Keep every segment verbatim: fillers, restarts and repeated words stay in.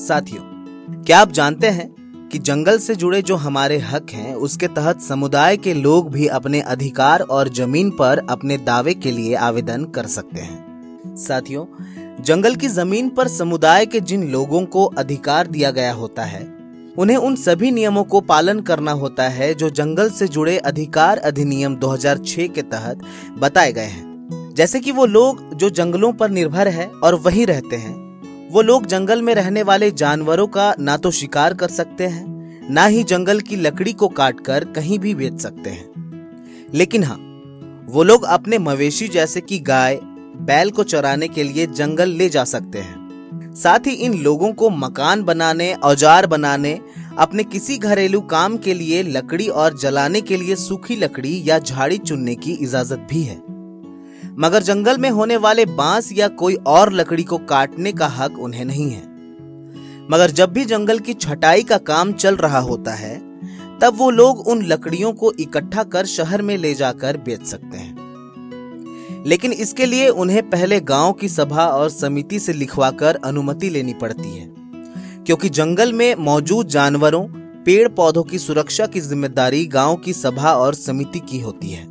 साथियों, क्या आप जानते हैं कि जंगल से जुड़े जो हमारे हक हैं उसके तहत समुदाय के लोग भी अपने अधिकार और जमीन पर अपने दावे के लिए आवेदन कर सकते हैं। साथियों, जंगल की जमीन पर समुदाय के जिन लोगों को अधिकार दिया गया होता है उन्हें उन सभी नियमों को पालन करना होता है जो जंगल से जुड़े अधिकार अधिनियम दो हज़ार छह के तहत बताए गए हैं। जैसे कि वो लोग जो जंगलों पर निर्भर है और वहीं रहते हैं, वो लोग जंगल में रहने वाले जानवरों का ना तो शिकार कर सकते हैं, ना ही जंगल की लकड़ी को काटकर कहीं भी बेच सकते हैं। लेकिन हाँ, वो लोग अपने मवेशी जैसे कि गाय, बैल को चराने के लिए जंगल ले जा सकते हैं। साथ ही इन लोगों को मकान बनाने, औजार बनाने, अपने किसी घरेलू काम के लिए लकड़ी और जलाने के लिए सूखी लकड़ी या झाड़ी चुनने की इजाजत भी है। मगर जंगल में होने वाले बांस या कोई और लकड़ी को काटने का हक उन्हें नहीं है। मगर जब भी जंगल की छटाई का काम चल रहा होता है, तब वो लोग उन लकड़ियों को इकट्ठा कर शहर में ले जाकर बेच सकते हैं। लेकिन इसके लिए उन्हें पहले गांव की सभा और समिति से लिखवाकर अनुमति लेनी पड़ती है, क्योंकि जंगल में मौजूद जानवरों, पेड़ पौधों की सुरक्षा की जिम्मेदारी गांव की सभा और समिति की होती है।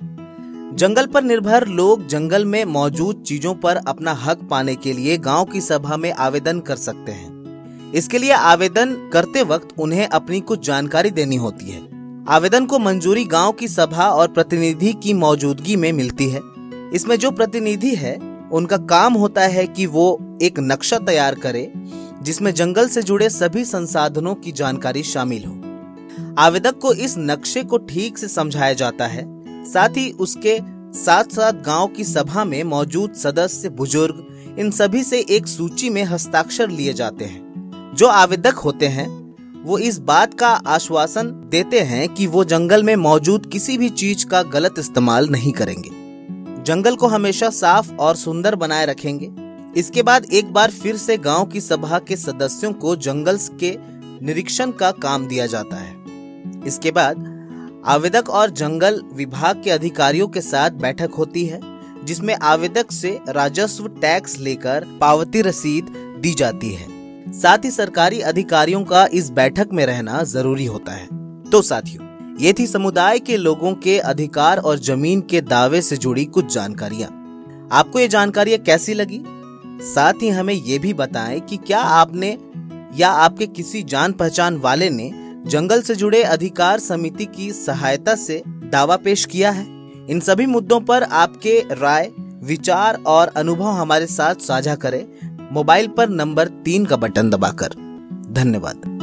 जंगल पर निर्भर लोग जंगल में मौजूद चीजों पर अपना हक पाने के लिए गांव की सभा में आवेदन कर सकते हैं। इसके लिए आवेदन करते वक्त उन्हें अपनी कुछ जानकारी देनी होती है। आवेदन को मंजूरी गांव की सभा और प्रतिनिधि की मौजूदगी में मिलती है। इसमें जो प्रतिनिधि है उनका काम होता है कि वो एक नक्शा तैयार करे जिसमें जंगल से जुड़े सभी संसाधनों की जानकारी शामिल हो। आवेदक को इस नक्शे को ठीक से समझाया जाता है। साथ ही उसके साथ साथ गांव की सभा में मौजूद सदस्य, बुजुर्ग, इन सभी से एक सूची में हस्ताक्षर लिए जाते हैं। जो आवेदक होते हैं वो इस बात का आश्वासन देते हैं कि वो जंगल में मौजूद किसी भी चीज का गलत इस्तेमाल नहीं करेंगे, जंगल को हमेशा साफ और सुंदर बनाए रखेंगे। इसके बाद एक बार फिर से गांव की सभा के सदस्यों को जंगल के निरीक्षण का काम दिया जाता है। इसके बाद आवेदक और जंगल विभाग के अधिकारियों के साथ बैठक होती है, जिसमें आवेदक से राजस्व टैक्स लेकर पावती रसीद दी जाती है। साथ ही सरकारी अधिकारियों का इस बैठक में रहना जरूरी होता है। तो साथियों, ये थी समुदाय के लोगों के अधिकार और जमीन के दावे से जुड़ी कुछ जानकारियां। आपको ये जानकारियां कैसी लगी? साथ ही हमें ये भी बताएं कि क्या आपने या आपके किसी जान पहचान वाले ने जंगल से जुड़े अधिकार समिति की सहायता से दावा पेश किया है। इन सभी मुद्दों पर आपके राय, विचार और अनुभव हमारे साथ साझा करें मोबाइल पर नंबर तीन का बटन दबाकर। धन्यवाद।